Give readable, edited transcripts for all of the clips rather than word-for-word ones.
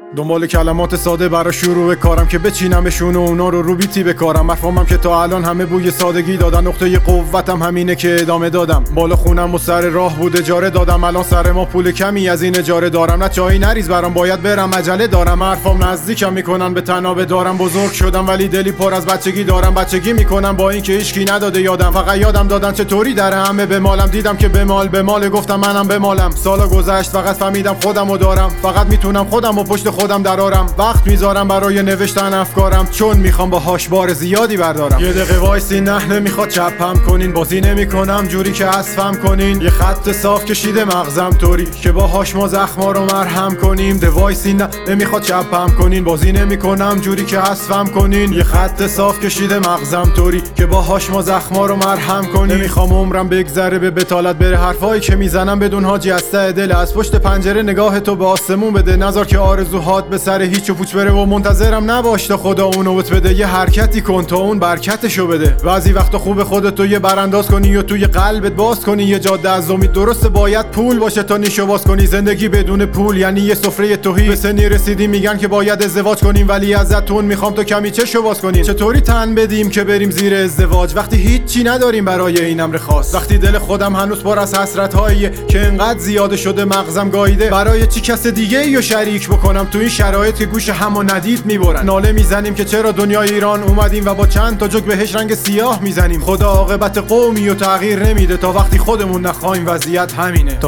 دنبال کلمات ساده برای شروع کارم که بچینمشون و اونا رو بیتی بکارم. مفهومم که تا الان همه بوی سادگی دادن، نقطه قوتم همینه که ادامه دادم. بالا خونم و سر راه بود اجاره دادم، الان سر ما پول کمی از این اجاره دارم. نه چایی نریز برام باید برم عجله دارم، حرفام نزدیکم میکنن به تنابه دارم. بزرگ شدم ولی دلی پر از بچگی دارم، بچگی میکنم با این که هیچکی نداده یادم. فقط یادم دادن چطوری در همه بمالم، دیدم که بمال گفتم منم بمالم. سالا گذشت فقط فهمیدم خودمو دارم، فقط میتونم خودمو پشت خودم درارم. وقت میذارم برای نوشتن افکارم، چون میخوام باهاش بار زیادی بردارم. یه دقیقه وایسی نه نمیخواد چپم کنین، بازی نمیکنم جوری که حذفم کنین. یه خط صاف کشیده مغزم طوری که باهاش ما زخما رو مرهم کنیم. وایسی نه نمیخواد چپم کنین، بازی نمیکنم جوری که حذفم کنین. یه خط صاف کشیده مغزم طوری که باهاش ما زخما رو مرهم کنیم. نمیخوام عمرم بگذره به بتالت بره، حرفایی که میزنم بدون حاجی از ته دل. از پشت پنجره نگاه تو به آسمون بده، نذار که آرزوهات به سر هیچ و پوچ بره. و منتظرم نباش تا خدا اونو بت بده، یه حرکتی کن تا اون برکتشو بده. بعضی وقتا خوب خودتو یه برانداز کنی یا توی قلبت باز کنی یه جاده از امید. درسته باید پول باشه تا نیشو باز کنی، زندگی بدون پول یعنی یه سفره توهی. به سنی رسیدی میگن که باید ازدواج کنیم، ولی ازتون میخوام تو کمی چشو باز کنیم. چطوری تن بدیم که بریم زیر ازدواج وقتی هیچی نداریم برای این امر خاص؟ وقتی دل خودم هنوز پر از حسرت‌هاییه که انقدر زیاده شده مغزم گاییده. برای چی کس دیگه ایو شریک بکنم تو این شرایط که گوش همو ندید میبرن؟ ناله میزنیم که چرا دنیای ایران اومدیم و با چند تا جوک بهش رنگ سیاه میزنیم. خدا عاقبت قومی و تغییر نمیده تا وقتی خودمون نخوایم وضعیت همینه.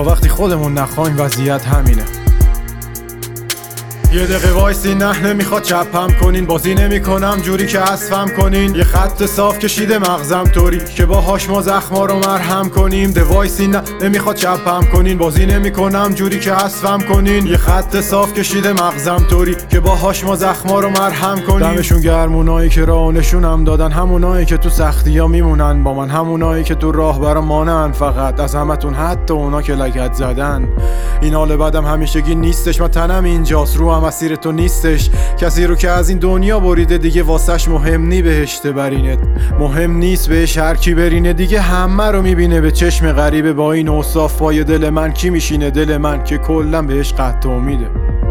یه دقیقه وایسی نه نمیخواد چپم کنین، بازی نمیکنم جوری که حذفم کنین. یه خط صاف کشیده مغزم طوری که باهاش ما زخما رو مرهم کنیم. وایسی نه نمیخواد چپم کنین، بازی نمیکنم جوری که حذفم کنین. یه خط صاف کشیده مغزم طوری که باهاش ما زخما رو مرهم کنیم. دمشون گرم اونایی که راه نشونم دادن، همونایی که تو سختی‌ها میمونن با من، همونایی که تو راه برام مانن. فقط از همتون حتی اونا که لگد زدن. این حال بعدم همیشگی نیستش، من تنم اینجاست رو مسیر تو نیستش. کسی رو که از این دنیا بریده دیگه واسش مهم نی بهشت برینت، مهم نیست بهش هر کی برینه. دیگه همه رو میبینه به چشم غریبه، با این اوصاف پای دل من کی میشینه؟ دل من که کلا بهش قطع امیده.